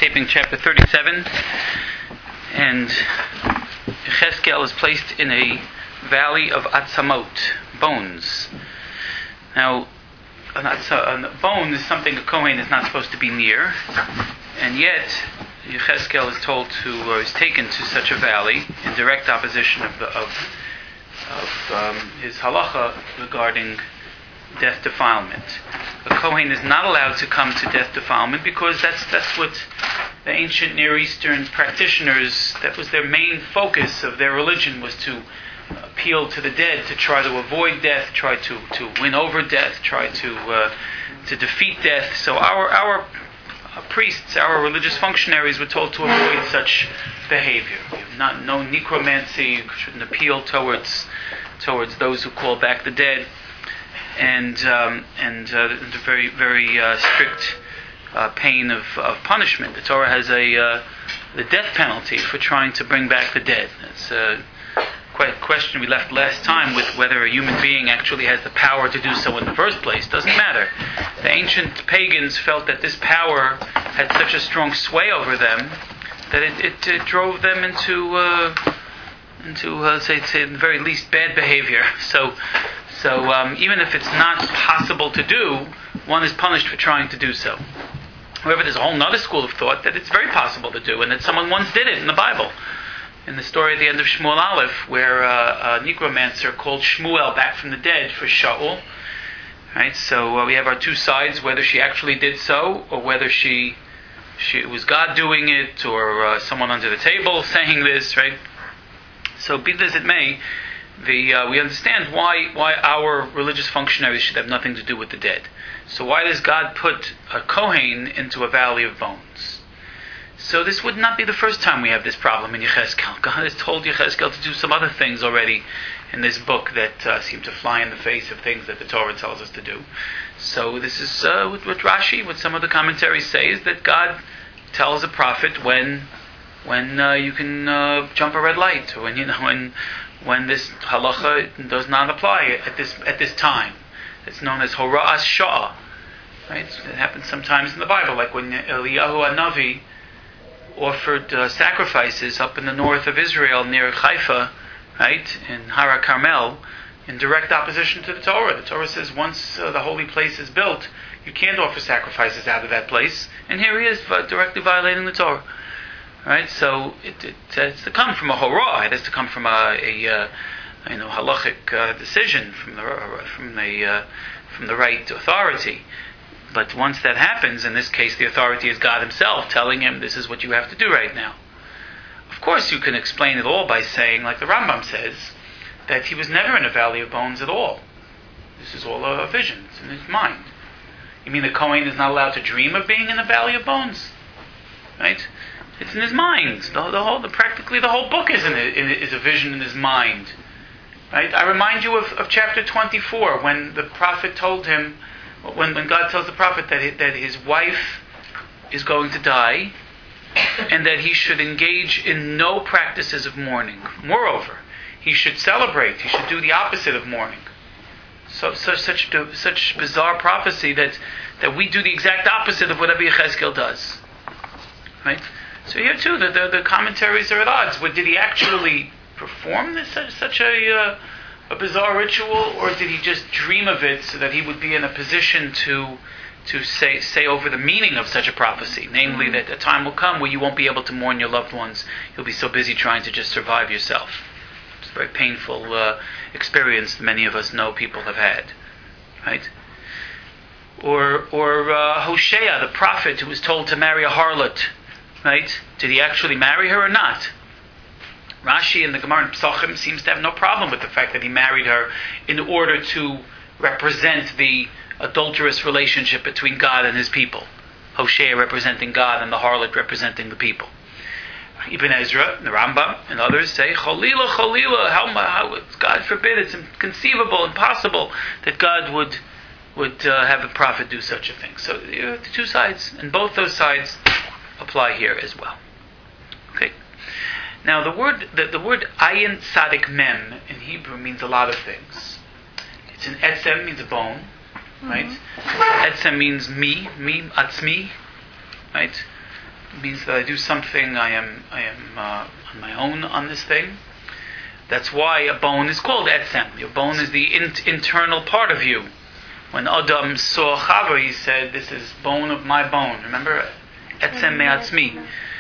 taping chapter 37, and Yechezkel is placed in a valley of Atzamot, bones. Now, a bone is something a Kohen is not supposed to be near, and yet Yechezkel is told to, or is taken to such a valley in direct opposition of his halacha regarding death defilement. A Kohen is not allowed to come to death defilement because that's what the ancient Near Eastern practitioners, that was their main focus of their religion, was to appeal to the dead, to try to avoid death, try to win over death, try to defeat death. So our priests, our religious functionaries were told to avoid such behavior. No necromancy, you shouldn't appeal towards those who call back the dead, and the very, very strict pain of punishment. The Torah has the death penalty for trying to bring back the dead. It's quite a question we left last time with whether a human being actually has the power to do so in the first place. Doesn't matter. The ancient pagans felt that this power had such a strong sway over them that it drove them into say the very least bad behavior. So even if it's not possible to do, one is punished for trying to do so. However, there's a whole other school of thought that it's very possible to do, and that someone once did it in the Bible. In the story at the end of Shmuel Aleph, where a necromancer called Shmuel back from the dead for Shaul. Right, so we have our two sides: whether she actually did so, or whether it was God doing it, or someone under the table saying this. Right. So, be that as it may, we understand why our religious functionaries should have nothing to do with the dead. So, why does God put a Kohen into a valley of bones? So this would not be the first time we have this problem in Yechezkel. God has told Yechezkel to do some other things already in this book that seem to fly in the face of things that the Torah tells us to do. So this is what Rashi, what some of the commentaries say, is that God tells a prophet when you can jump a red light, or when this halacha does not apply at this time. It's known as Hora'as Sha'ah. Right? It happens sometimes in the Bible, like when Eliyahu HaNavi offered sacrifices up in the north of Israel near Haifa, right, in Hara Carmel, in direct opposition to the Torah. The Torah says once the holy place is built, you can't offer sacrifices out of that place, and here he is directly violating the Torah. Right, so it has to come from a horah. It has to come from a halachic decision from the right authority. But once that happens, in this case the authority is God himself telling him this is what you have to do right now. Of course you can explain it all by saying, like the Rambam says, that he was never in a valley of bones at all. This is all a vision. It's in his mind. You mean the Kohen is not allowed to dream of being in a valley of bones? Right? It's in his mind. Practically the whole book is a vision in his mind. Right? I remind you of chapter 24, when the prophet told him, when God tells the prophet that his wife is going to die, and that he should engage in no practices of mourning. Moreover, he should celebrate. He should do the opposite of mourning. So such bizarre prophecy that we do the exact opposite of whatever Yechezkel does. Right? So here too, the commentaries are at odds. Did he actually perform such a bizarre ritual, or did he just dream of it so that he would be in a position to say over the meaning of such a prophecy, namely that a time will come where you won't be able to mourn your loved ones. You'll be so busy trying to just survive yourself. It's a very painful experience many of us know people have had. Right? Or Hosea, the prophet who was told to marry a harlot. Right? Did he actually marry her or not? Rashi in the Gemara in Pesachim seems to have no problem with the fact that he married her in order to represent the adulterous relationship between God and his people. Hosea representing God and the harlot representing the people. Ibn Ezra, the Rambam, and others say, Cholila, how God forbid, it's inconceivable, impossible that God would have a prophet do such a thing. So you have the two sides, and both those sides apply here as well. Okay. Now the word ayin tzadik mem in Hebrew means a lot of things. It's an etzem, means a bone, right? Etzem means me, atzmi, right? It means that I do something. I am on my own on this thing. That's why a bone is called etzem. Your bone is the internal part of you. When Adam saw Chava, he said, "This is bone of my bone." Remember, etzem me'atzmi.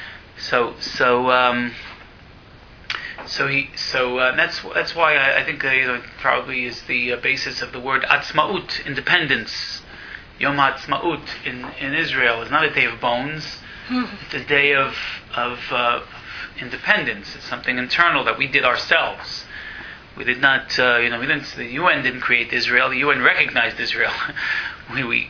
That's why I think it probably is the basis of the word atzmaut, independence. Yom Ha'atzmaut in Israel is not a day of bones; it's a day of independence. It's something internal that we did ourselves. We did not, the UN didn't create Israel. The UN recognized Israel. we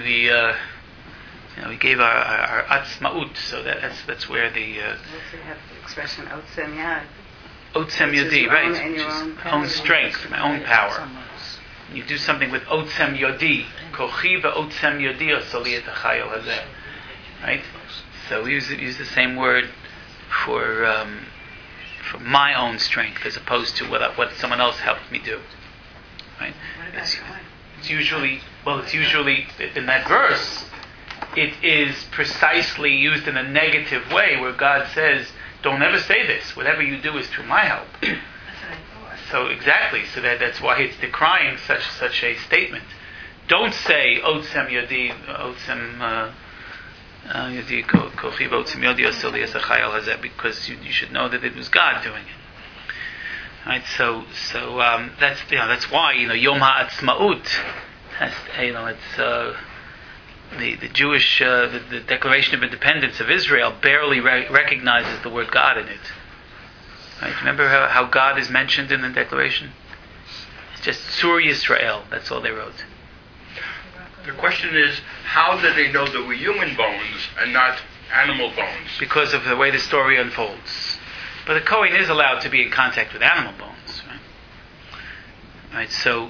gave our atzmaut. So that's where the. Also you have the expression otzem yad. Otzem yodi, right? Own strength, my own power. You do something with otzem yodi. Kochi ve'otzem yodi osoli et hachayil hazeh. Right? So we use the same word for my own strength as opposed to what someone else helped me do. Right? It's usually in that verse. It is precisely used in a negative way, where God says, "Don't ever say this. Whatever you do is through my help." So exactly. So that's why it's decrying such a statement. Don't say otzem yodi, otzem yodi kochi otzem yodi osili es hachayil hazeh, because you should know that it was God doing it. Right. So that's why Yom Ha'atzmaut. It's. The Jewish the Declaration of Independence of Israel barely recognizes the word God in it. Right? Remember how God is mentioned in the Declaration? It's just Sur Yisrael. That's all they wrote. The question is, how did they know there were human bones and not animal bones? Because of the way the story unfolds. But the Kohen is allowed to be in contact with animal bones, right? Right. So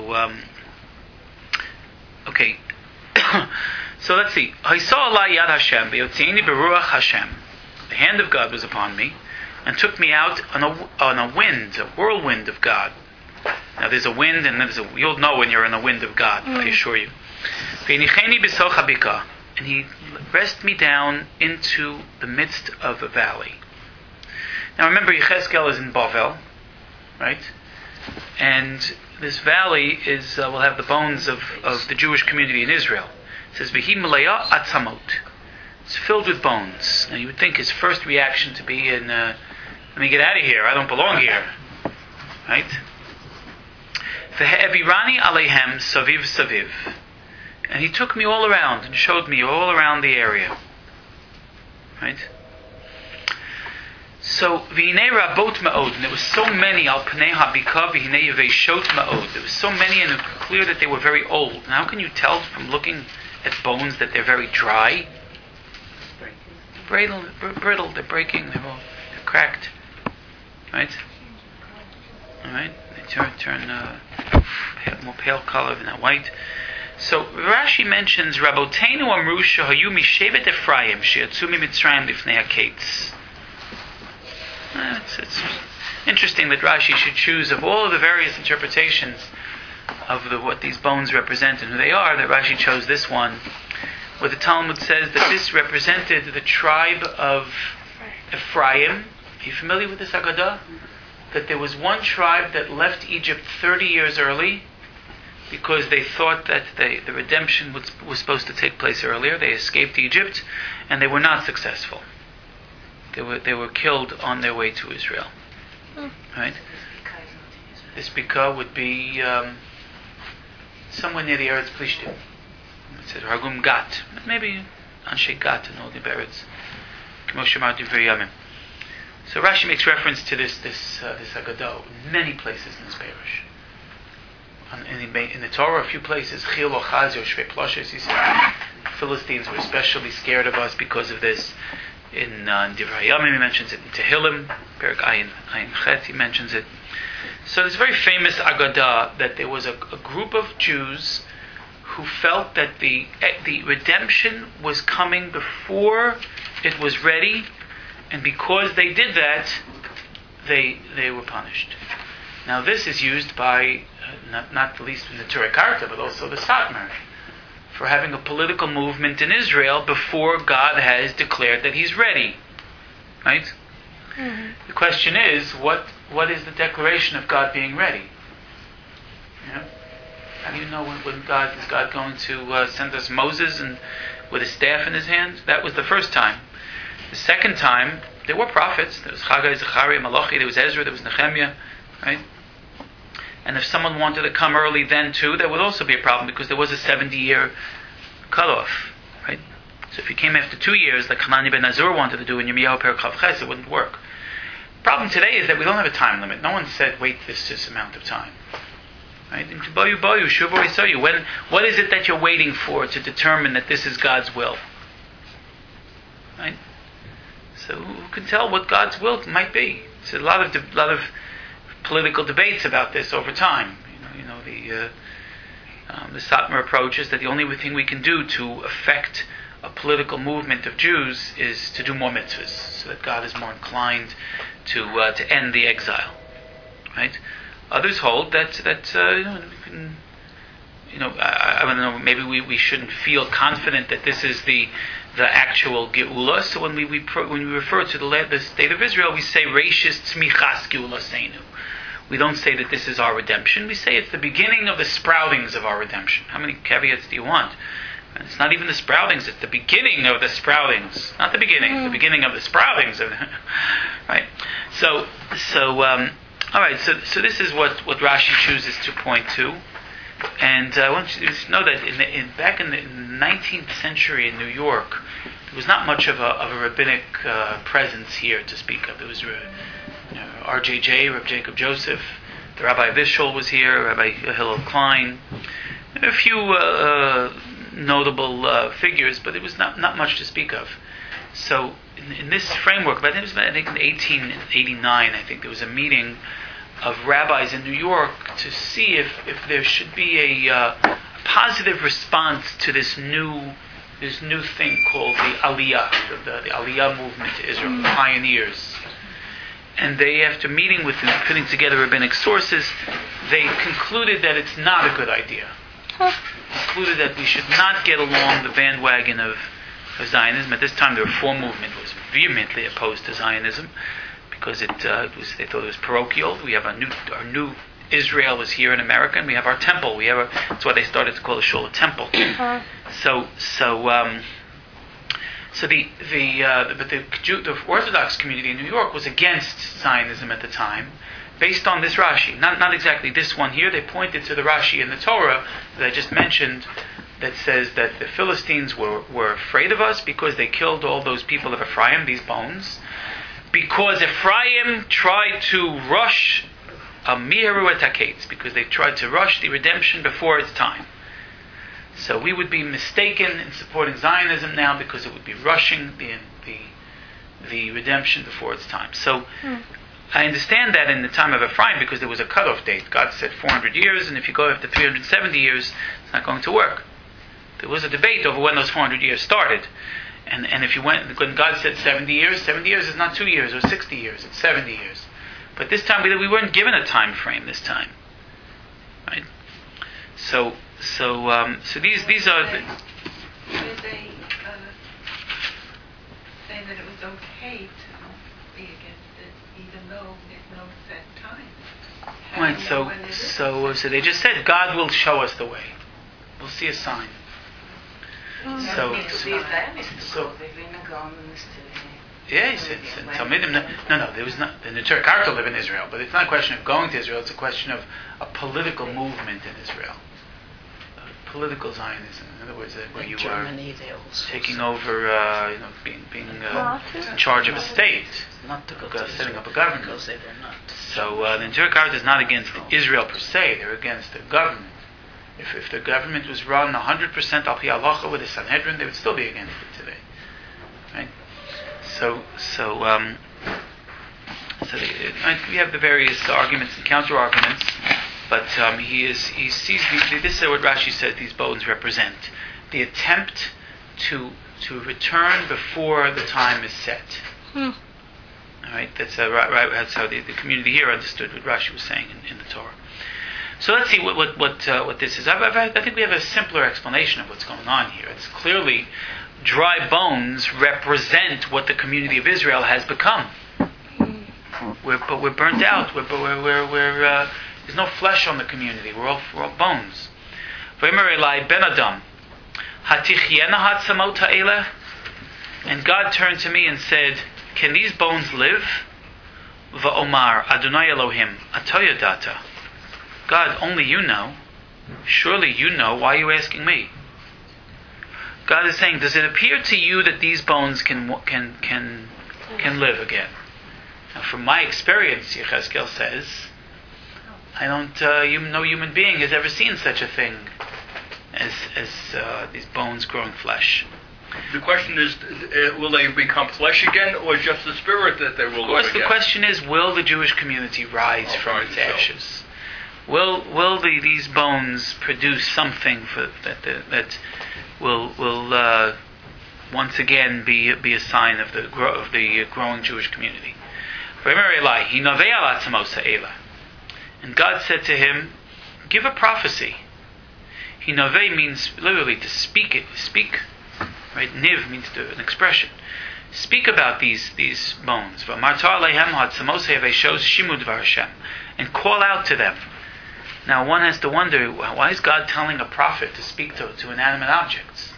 okay. So let's see. I saw Allah Yad Hashem, be'yotzieni beruach Hashem. The hand of God was upon me, and took me out on a wind, a whirlwind of God. Now there's a wind, and you'll know when you're in a wind of God, I assure you. Ve'inicheni b'soch habika, and He rested me down into the midst of a valley. Now remember, Yechezkel is in Bavel, right? And this valley will have the bones of the Jewish community in Israel. It says, V'hi Malaya Atzamot. It's filled with bones. Now you would think his first reaction to be let me get out of here, I don't belong here. Right? V'he'evirani aleihem saviv saviv. And He took me all around and showed me all around the area. Right? So, v'hinei rabot ma'od, and there were so many, al pnei habika v'hinei yeveshot ma'od. There were so many, and it was clear that they were very old. And how can you tell from looking at bones that they're very dry? Brittle, they're breaking, they're cracked. Right? Alright? They turn more pale color than that white. So, Rashi mentions, Rabotenu amru shehayu mishevet Ephraim, she'yatzu miMitzrayim lifnei hakates. It's interesting that Rashi should choose, of all of the various interpretations of what these bones represent and who they are, that Rashi chose this one, where the Talmud says that this represented the tribe of Ephraim. Are you familiar with this Haggadah? That there was one tribe that left Egypt 30 years early because they thought that the redemption was supposed to take place earlier. They escaped Egypt, and they were not successful. They were killed on their way to Israel. Right? This Bika would be somewhere near the Eretz Plishtim. It says Hagum Gat. Maybe Anshe Gat and all the Beretz. So Rashi makes reference to this Haggadah in many places in this parish. In the Torah, a few places, Chil or Chaz or Shvei Ploshes, he said, Philistines were especially scared of us because of this. In Divrei Hayamim, he mentions it. In Tehillim, Perek Ayin Chet, he mentions it. So there's a very famous Agadah that there was a group of Jews who felt that the redemption was coming before it was ready, and because they did that, they were punished. Now this is used by, not the least in the Turei Karta, but also the Satmar, for having a political movement in Israel before God has declared that He's ready. Right? Mm-hmm. The question is, what is the declaration of God being ready? You know? How do you know when God is God going to send us Moses and with a staff in his hand? That was the first time. The second time, there were prophets. There was Haggai, Zechariah, Malachi. There was Ezra. There was Nehemiah. Right? And if someone wanted to come early then too, that would also be a problem because there was a 70-year cutoff. Right? So if you came after 2 years, like Hanani ben Azur wanted to do in Yirmiyahu Perek Chav Ches, it wouldn't work. The problem today is that we don't have a time limit. No one said, wait this amount of time. Right? What is it that you're waiting for to determine that this is God's will? Right? So who can tell what God's will might be? There's a lot of political debates about this over time. The Satmar approach is that the only thing we can do to affect a political movement of Jews is to do more mitzvahs, so that God is more inclined to end the exile. Right? Others hold that I don't know. Maybe we shouldn't feel confident that this is the actual geula. So when we refer to the state of Israel, we say Reishis Tzmichas Geulaseinu. We don't say that this is our redemption. We say it's the beginning of the sproutings of our redemption. How many caveats do you want? And it's not even the sproutings; it's the beginning of the sproutings. Not the beginning, the beginning of the sproutings. Right. So. All right, so this is what Rashi chooses to point to, and I want you to know that back in the 19th century in New York, there was not much of a rabbinic presence here to speak of. There was RJJ, Rabbi Jacob Joseph, the Rabbi Vishal was here, Rabbi Hillel Klein, a few notable figures, but it was not much to speak of. So in this framework, I think in 1889, there was a meeting of rabbis in New York to see if there should be a positive response to this new thing called the Aliyah, the Aliyah movement to Israel, the pioneers. And they, after meeting with them, putting together rabbinic sources, they concluded that it's not a good idea. Concluded that we should not get along the bandwagon of Zionism. At this time, the Reform movement was vehemently opposed to Zionism because they thought it was parochial. We have our new Israel was here in America, and we have our temple. That's why they started to call the shul a temple. So the Orthodox community in New York was against Zionism at the time, based on this Rashi. Not exactly this one here. They pointed to the Rashi in the Torah that I just mentioned, that says that the Philistines were afraid of us because they killed all those people of Ephraim, these bones, because Ephraim tried to rush Miheru et HaKetz, because they tried to rush the redemption before its time. So we would be mistaken in supporting Zionism now because it would be rushing the redemption before its time. So I understand that in the time of Ephraim, because there was a cutoff date. God said 400 years, and if you go after 370 years, it's not going to work. There was a debate over when those 400 years started. And if you when God said 70 years is not 2 years or 60 years, it's 70 years. But this time we weren't given a time frame this time. Right? So these are Did they say that it was okay to be against it, even though there's no set time? Right, so they just said God will show us the way. We'll see a sign. Yes, it's Talmidim. No, there was not. The Neturei Karta live in Israel, but it's not a question of going to Israel. It's a question of a political movement in Israel, political Zionism. In other words, where you Germany, are taking over, being in charge of a state, not to go setting up a government. Because they were not. So the Neturei Karta is not against Israel per se; they're against the government. If the government was run 100% al pi halacha with the Sanhedrin, they would still be against it today. Right? So we have the various arguments and counter arguments, but he sees this is what Rashi says these bones represent: the attempt to return before the time is set. All right, that's how the community here understood what Rashi was saying in the Torah. So let's see what this is. I think we have a simpler explanation of what's going on here. It's clearly dry bones represent what the community of Israel has become. But we're burnt out. There's no flesh on the community. We're all bones. V'emer Elai ben Adam, hatichiena hatzamot ha'eleh? And God turned to me and said, can these bones live? Va'omar Adonai Elohim atoyadata. God, only you know. Surely you know. Why are you asking me? God is saying, does it appear to you that these bones can live again? Now, from my experience, Yechezkel says, I don't. No human being has ever seen such a thing as these bones growing flesh. The question is, will they become flesh again, or just the spirit that they will live again? Of course, the question is, will the Jewish community rise from its ashes? Will these bones produce something that will once again be a sign of the growing Jewish community? And God said to him, give a prophecy. Hinove means literally to speak. Right? Niv means an expression. Speak about these bones. And call out to them. Now one has to wonder, why is God telling a prophet to speak to inanimate objects?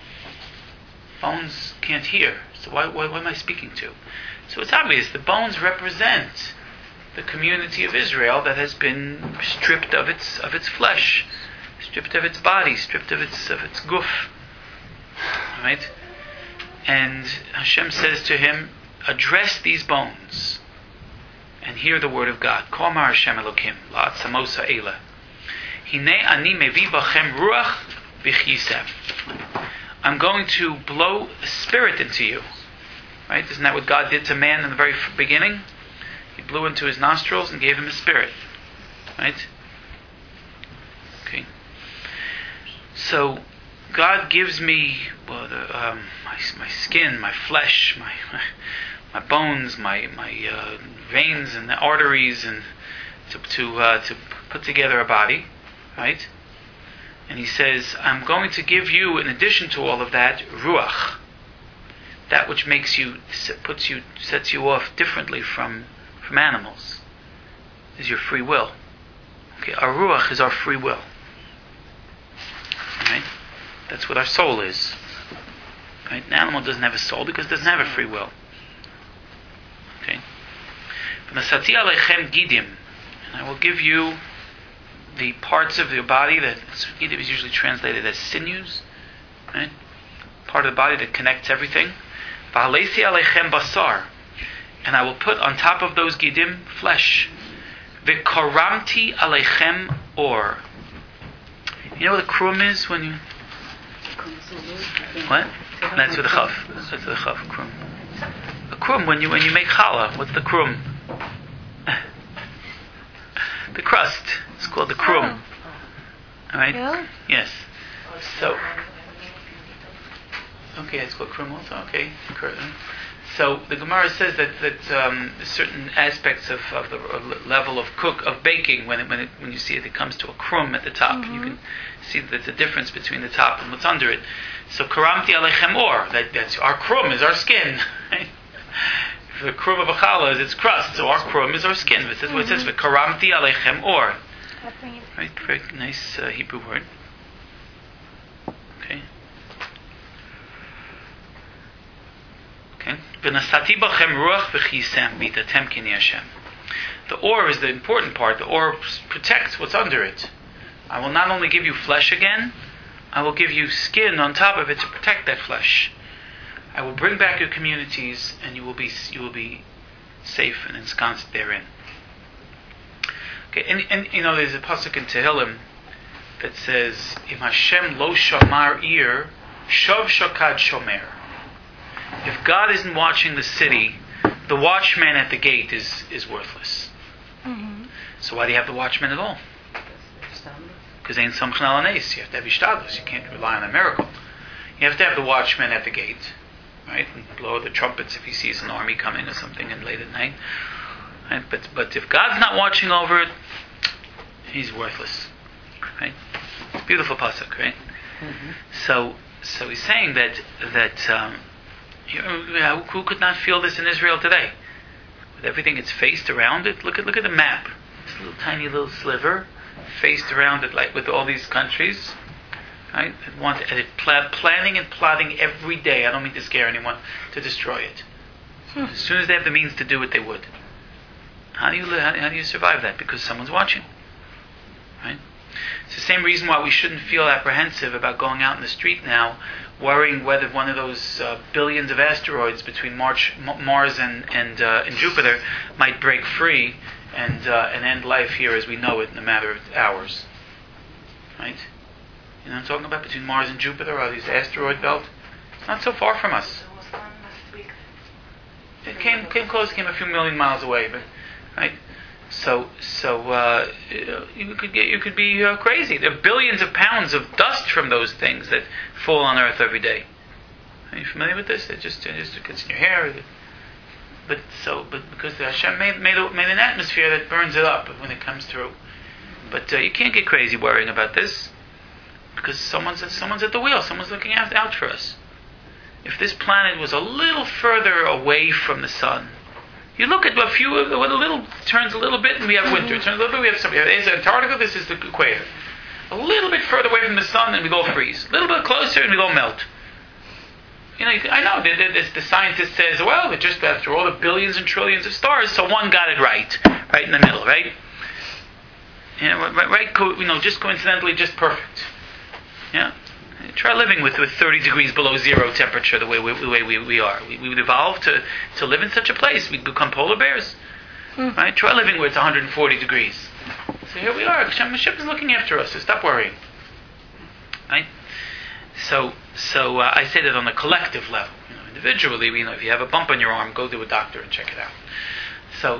Bones can't hear, so why am I speaking to? So it's obvious, the bones represent the community of Israel that has been stripped of its flesh, stripped of its body, stripped of its guf. Right? And Hashem says to him, address these bones and hear the word of God. Komar Hashem Elokim la'atzamos ha'ela. Hinei ani mevi bachem ruach v'chisem. I'm going to blow a spirit into you. Right? Isn't that what God did to man in the very beginning? He blew into his nostrils and gave him a spirit. Right? Okay. So God gives me my skin, my flesh, my bones, my veins and the arteries, and to put together a body, right? And He says, I'm going to give you, in addition to all of that, ruach, that which makes you, sets you off differently from animals, is your free will. Okay, our ruach is our free will. Right? That's what our soul is. Right? An animal doesn't have a soul because it doesn't have a free will. Okay? And I will give you the parts of your body that gidim is usually translated as sinews, right? Part of the body that connects everything. Basar, and I will put on top of those gidim flesh. V'karamti alechem or. You know what a krum is when you? What? That's with the chaf. That's with the chaf. Krum. A krum when you make challah. What's the krum? The crust. It's called the krum. All right. Really? Yes. So. Okay, it's called krum also. Okay. So the Gemara says that certain aspects of the level of baking, when you see it comes to a krum at the top, you can see that there's a difference between the top and what's under it. So karamti alechem or, that's our krum is our skin. Right? The krum of a challah is its crust, so our krum is our skin. It says what it says, karamti alechem or. Right, very nice Hebrew word. Okay. The or is the important part. The or protects what's under it. I will not only give you flesh again, I will give you skin on top of it to protect that flesh. I will bring back your communities, and you will be safe and ensconced therein. Okay, and you know there's a pasuk in Tehillim that says, "Im Hashem lo shamar ir, shov shokad shomer." If God isn't watching the city, the watchman at the gate is worthless. Mm-hmm. So why do you have the watchman at all? Because ain't something alanes. You have to have ishtadlus. You can't rely on a miracle. You have to have the watchman at the gate, right? And blow the trumpets if he sees an army coming or something and late at night. Right? But if God's not watching over it, he's worthless. right? Beautiful pasuk, right? So he's saying that who could not feel this in Israel today? With everything it's faced around it, look at the map. This little tiny little sliver, faced around it like with all these countries, right? Planning and plotting every day. I don't mean to scare anyone, to destroy it. As soon as they have the means to do it, they would. How do you survive that? Because someone's watching, right? It's the same reason why we shouldn't feel apprehensive about going out in the street now, worrying whether one of those billions of asteroids between Mars and Jupiter might break free and end life here as we know it in a matter of hours. Right? You know what I'm talking about? Between Mars and Jupiter, or these asteroid belt. It's not so far from us. There was one last week. It came close, came a few million miles away, but right. So you could be crazy. There are billions of pounds of dust from those things that fall on Earth every day. Are you familiar with this? It just gets in your hair. But because Hashem made an atmosphere that burns it up when it comes through. But you can't get crazy worrying about this because someone's at the wheel. Someone's looking out for us. If this planet was a little further away from the sun, you look at a little turns a little bit and we have winter. Turns a little bit, we have summer. There's Antarctica. This is the equator. A little bit further away from the sun and we go freeze. A little bit closer and we go melt. You know, I know the scientist says, well, it just after all the billions and trillions of stars, so one got it right in the middle, right? You know, right? Just coincidentally, just perfect. Yeah. Try living with 30 degrees below zero temperature the way we are. We would evolve to live in such a place. We'd become polar bears. Right? Try living where it's 140 degrees. So here we are. Hashem is looking after us. So stop worrying. Right? So I say that on a collective level. Individually, if you have a bump on your arm, go to a doctor and check it out. So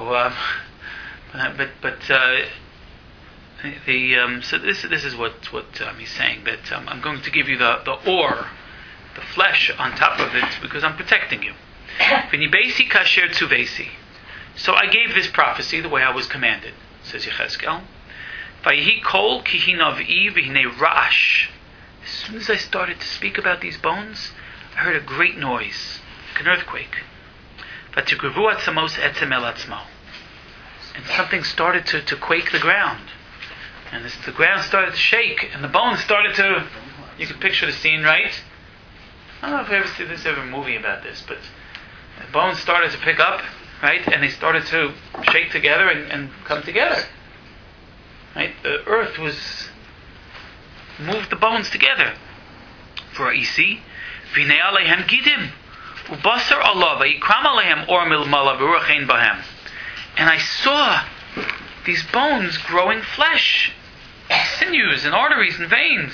this is what he's saying, that I'm going to give you the ore, the flesh on top of it because I'm protecting you. V'nibesi kasher tzuvesi. So I gave this prophecy the way I was commanded, says Yechezkel. Vayihi kol ki hinav'i v'hinei ra'ash. As soon as I started to speak about these bones, I heard a great noise, like an earthquake. V'tigruvu atzamos etzem el atzmo. And something started to quake the ground. And the ground started to shake, and the bones started to... You can picture the scene, right? I don't know if you ever see this ever movie about this, but the bones started to pick up, right? And they started to shake together and come together. Right? The earth moved the bones together. For Isi, V'nei alehem gidim, u'basar Allah, v'yikram alehem or milmala v'ruach ein bahem. And I saw these bones growing flesh, sinews and arteries and veins.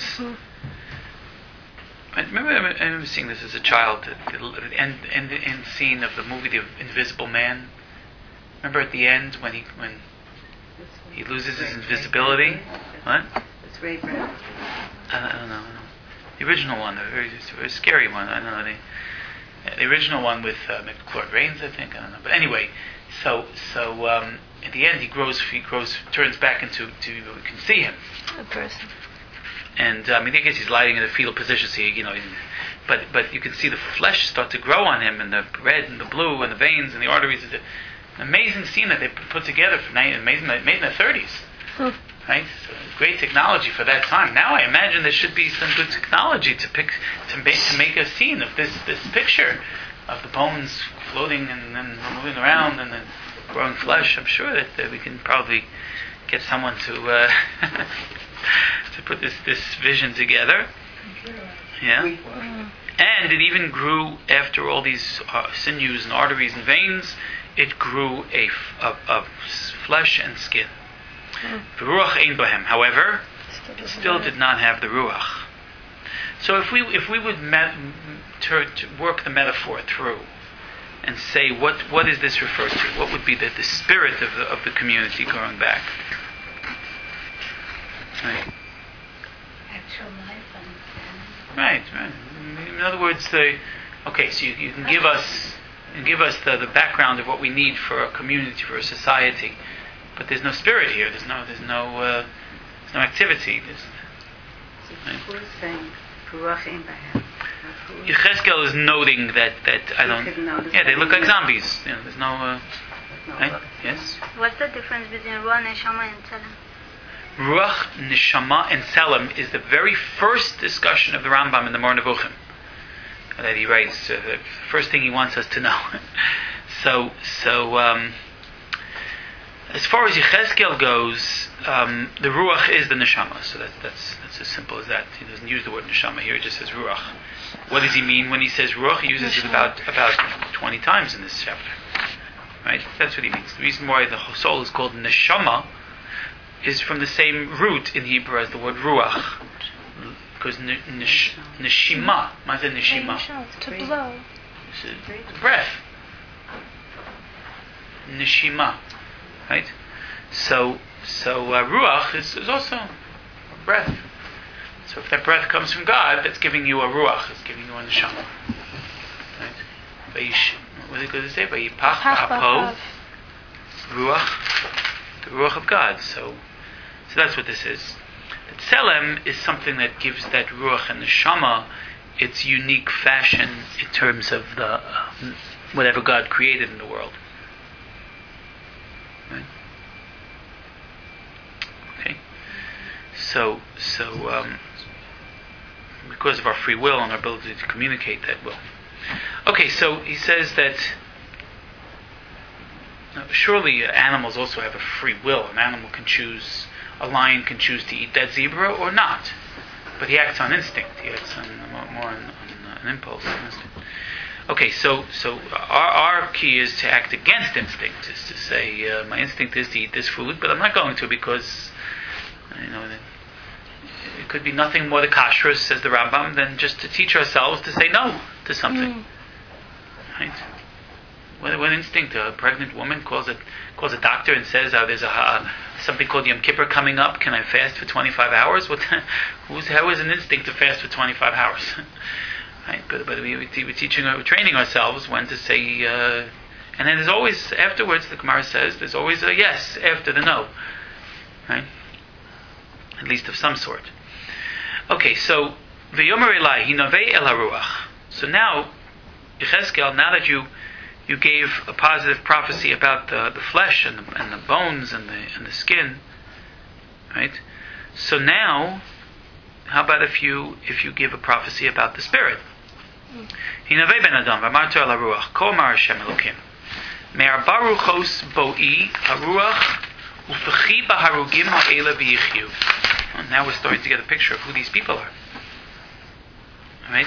I remember seeing this as a child, the end scene of the movie The Invisible Man. Remember at the end when he loses his invisibility? What? It's Ray Brown. I don't know. The original one, the very scary one. I don't know. The original one with Claude Rains, I think. I don't know. But anyway, so at the end he turns back into we can see him. A person. And I guess he's lying in a fetal position, so but you can see the flesh start to grow on him, and the red and the blue and the veins and the arteries. It's an amazing scene that they put together made in the 30s. Right? So great technology for that time. Now I imagine there should be some good technology to make a scene of this picture of the bones floating and then moving around and then growing flesh. I'm sure that we can probably get someone to to put this vision together. Yeah. And it even grew after all these sinews and arteries and veins. It grew of flesh and skin. Ruach ein bahem. However, it still did not have the ruach. So if we would work the metaphor through and say what is this referred to? What would be the spirit of the community growing back? Right. Actual life and Right. In other words, so you can give us the background of what we need for a community, for a society, but there's no spirit here. There's no There's no activity. Who is saying Ruach in Bahem? Yechezkel is noting that I don't. Yeah, they look like zombies. There's no. Right? Yes. What's the difference between Ruach, Neshama, and Tzelem? Ruach, Neshama, and Tzelem is the very first discussion of the Rambam in the Moreh Nevuchim that he writes. The first thing he wants us to know. So as far as Yechezkel goes, the Ruach is the Neshama. So that's as simple as that. He doesn't use the word Neshama here; he just says Ruach. What does he mean when he says Ruach? He uses it about 20 times in this chapter. Right? That's what he means. The reason why the soul is called Neshama is from the same root in Hebrew as the word Ruach. Because Neshima, what is Neshima? To blow. It's breath. Neshima. Right? So Ruach is also a breath. So if that breath comes from God, that's giving you a Ruach, it's giving you a Neshama. Right? What is it going to say? Vayipach ba'apo Ruach, the Ruach of God. So that's what this is. The Tzelem is something that gives that Ruach and Neshama its unique fashion in terms of the whatever God created in the world. Right? Okay. So because of our free will and our ability to communicate that will. Okay, so he says that surely animals also have a free will. An animal can choose, a lion can choose to eat that zebra or not. But he acts on instinct. He acts more on an impulse. Okay, so our key is to act against instinct. Is to say, my instinct is to eat this food, but I'm not going to because, it could be nothing more the kashrus, says the Rambam, than just to teach ourselves to say no to something. Right? What instinct? A pregnant woman calls a doctor and says, there's something called Yom Kippur coming up. Can I fast for 25 hours? How is an instinct to fast for 25 hours? Right? But we're training ourselves when to say, and then there's always, afterwards, the Gemara says, there's always a yes after the no. Right? At least of some sort. Okay, so V'yomer Elai Hinovei El HaRuach. So now, Yechezkel, now that you gave a positive prophecy about the flesh and the bones and the skin, right? So now, how about if you give a prophecy about the spirit? Hinovei Ben Adam V'amartu El HaRuach Ko Amar Hashem Elokim Me'ar Baruchos Bo'i HaRuach U'fechi B'harugim Ha'ela B'yichyu. Now we're starting to get a picture of who these people are. Alright?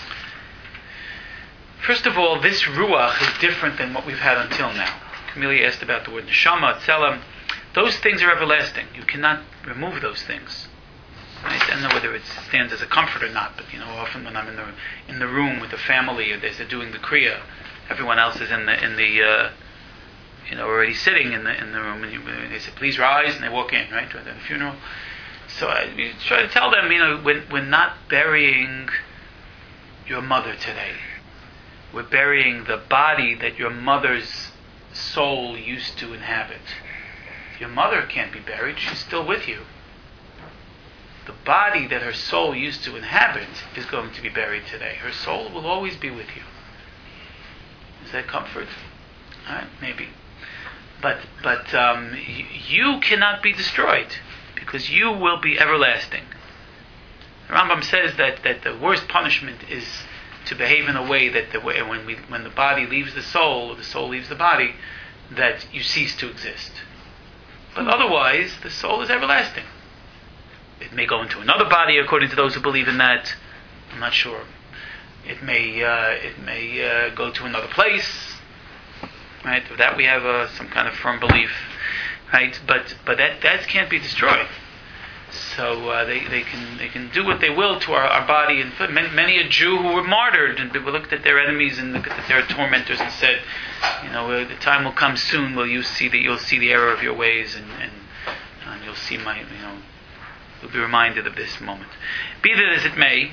First of all, this Ruach is different than what we've had until now. Camelia asked about the word Neshama, Tzelem. Those things are everlasting. You cannot remove those things. Right? I don't know whether it stands as a comfort or not, but often when I'm in the room with the family, or they're doing the Kriya, everyone else is in the already sitting in the room, and they say, please rise, and they walk in, right, at the funeral. So I try to tell them, we're not burying your mother today. We're burying the body that your mother's soul used to inhabit. Your mother can't be buried, she's still with you. The body that her soul used to inhabit is going to be buried today. Her soul will always be with you. Is that comfort? All right, maybe. But you cannot be destroyed because you will be everlasting. The Rambam says that the worst punishment is to behave in a way that when the body leaves the soul, or the soul leaves the body, that you cease to exist. But otherwise, the soul is everlasting. It may go into another body according to those who believe in that. I'm not sure. It may go to another place. Right? Of that we have some kind of firm belief. Right? But that can't be destroyed. So they can do what they will to our body. And many a Jew who were martyred and looked at their enemies and looked at their tormentors and said, the time will come soon where you'll see the error of your ways and you'll see you'll be reminded of this moment. Be that as it may,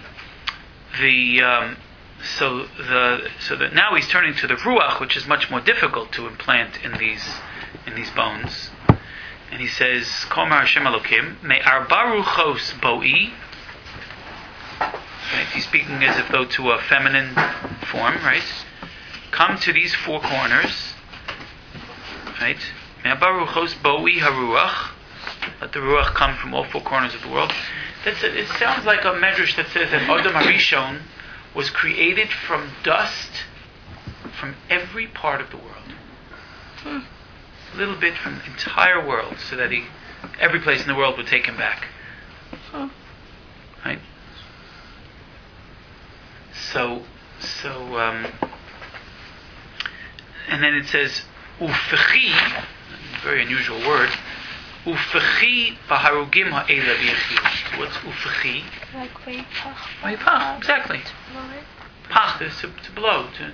so that now he's turning to the ruach, which is much more difficult to implant in these bones. And he says, Kol Mar Hashem Elokim, Me Arba Ruchos Boi. Right? He's speaking as if though to a feminine form, right? Come to these four corners, right? Me Arba Ruchos Boi Haruach. Let the Ruach come from all four corners of the world. It sounds like a medrash that says that Adam HaRishon was created from dust from every part of the world. A little bit from the entire world, so that every place in the world would take him back. Right? So, and then it says, Ufechi, very unusual word, Ufechi b'harugim ha'ela b'yachid. What's ufechi? Like vayipach. Vayipach, exactly. Pach is to blow, to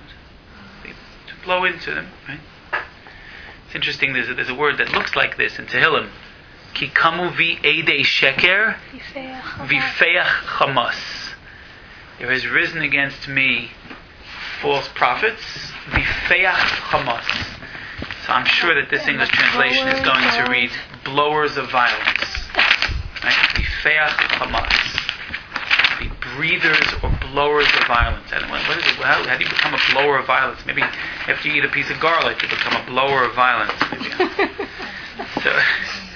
blow into them, right? It's interesting, there's a word that looks like this in Tehillim. Ki kamu vi eidei sheker vifeach chamas. There has risen against me false prophets, vifeach chamas. So I'm sure that this English translation is going to read blowers of violence. Right? Vifeach chamas. The breathers or blowers of violence. I don't know, what is it? How do you become a blower of violence? Maybe after you eat a piece of garlic, you become a blower of violence. Maybe. So it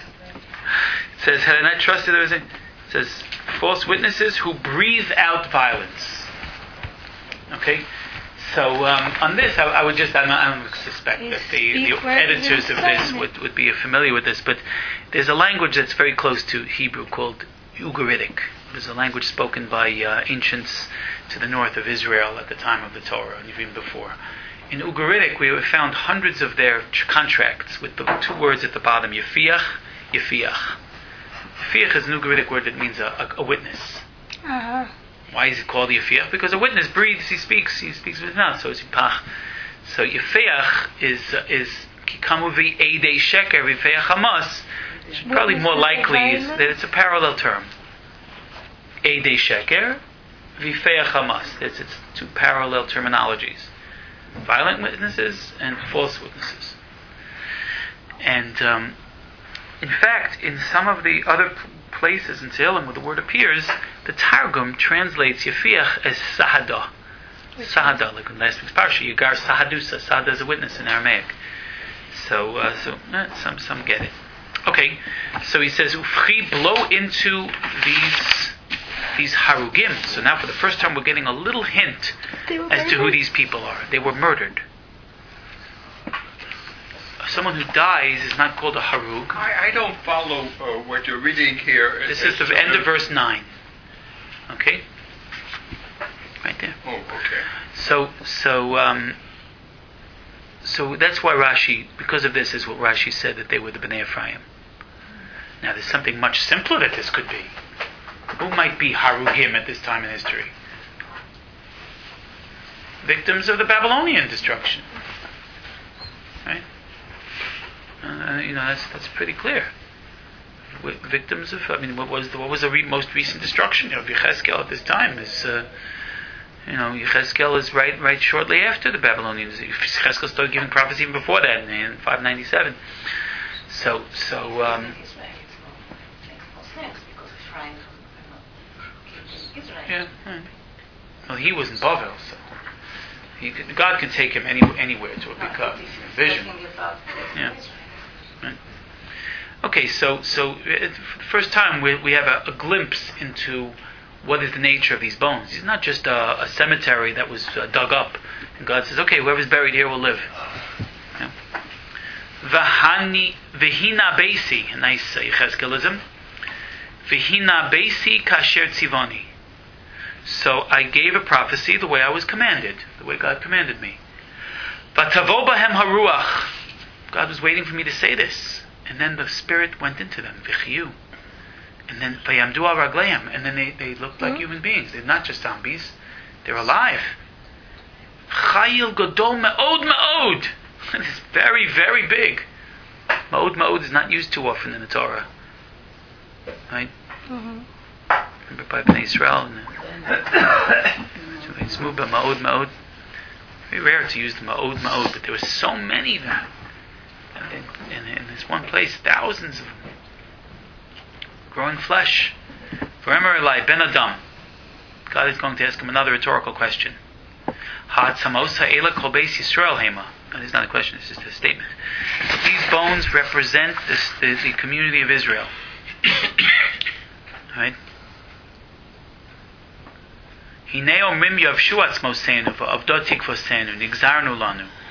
says, had I not trusted, it says, false witnesses who breathe out violence. Okay? So on this, I would just, I don't suspect that the editors of this would be familiar with this, but there's a language that's very close to Hebrew called Ugaritic. There's a language spoken by ancients to the north of Israel at the time of the Torah, and even before. In Ugaritic, we have found hundreds of their contracts with the two words at the bottom, Yefiach, Yefiach. Yefiach is an Ugaritic word that means a witness. Uh-huh. Why is it called Yefiach? Because a witness breathes, he speaks with his mouth, so it's Yipach. So Yefiach is Kikamu vi eidei sheker v'feach hamas. Probably more likely is that it's a parallel term. Eidei sheker v'feach hamas. It's two parallel terminologies: violent witnesses and false witnesses. And in fact, in some of the other places in Tehillim where the word appears, the Targum translates Yefiach as Sahada. Sahada, like in last week's parsha, Yigar Sahadusa. Sahada is a witness in Aramaic. So some get it. Okay, so he says, Ufchi, blow into these harugim. So now for the first time we're getting a little hint as to who these people are. They were murdered. Someone who dies is not called a harug. I don't follow what you're reading here. This is the end of verse 9. Okay? Right there. Oh, okay. So that's why Rashi, because of this, is what Rashi said, that they were the Bnei Ephraim. Now there's something much simpler that this could be. Who might be harugim at this time in history? Victims of the Babylonian destruction. Right? That's pretty clear. Victims of, what was the most recent destruction of Yechezkel at this time is, Yechezkel is right shortly after the Babylonians. Yechezkel started giving prophecy even before that in 597. So yeah. Well, he was in Bavel, so God can take him anywhere to a vision. Yeah. Right. Okay, so for the first time we have a glimpse into what is the nature of these bones. It's not just a cemetery that was dug up, and God says, okay, whoever's buried here will live. Yeah. V'hina beisi, a nice Yechezkelism. V'hina beisi kasher tzivoni. So I gave a prophecy the way I was commanded, the way God commanded me. V'tavo bahem haruach. God was waiting for me to say this. And then the Spirit went into them, v'chiyu. And then v'yamdu al ragleim. And then they looked like human beings. They're not just zombies. They're alive. Chayil godol me'od me'od. It's very, very big. Me'od me'od is not used too often in the Torah. Right? Mm-hmm. Remember by Bnei Israel? It's moved by ma'od ma'od. Very rare to use the ma'od ma'od, but there were so many of them in this one place, thousands of them. Growing flesh. V'emer Elai ben Adam. God is going to ask him another rhetorical question. Ha'atzamosa ela kol beis Yisrael hema. That is not a question, it's just a statement. These bones represent the community of Israel. Right? Hinei omrim yavshu atzmosenu v'avdot tikvosenu nigzarnu lanu.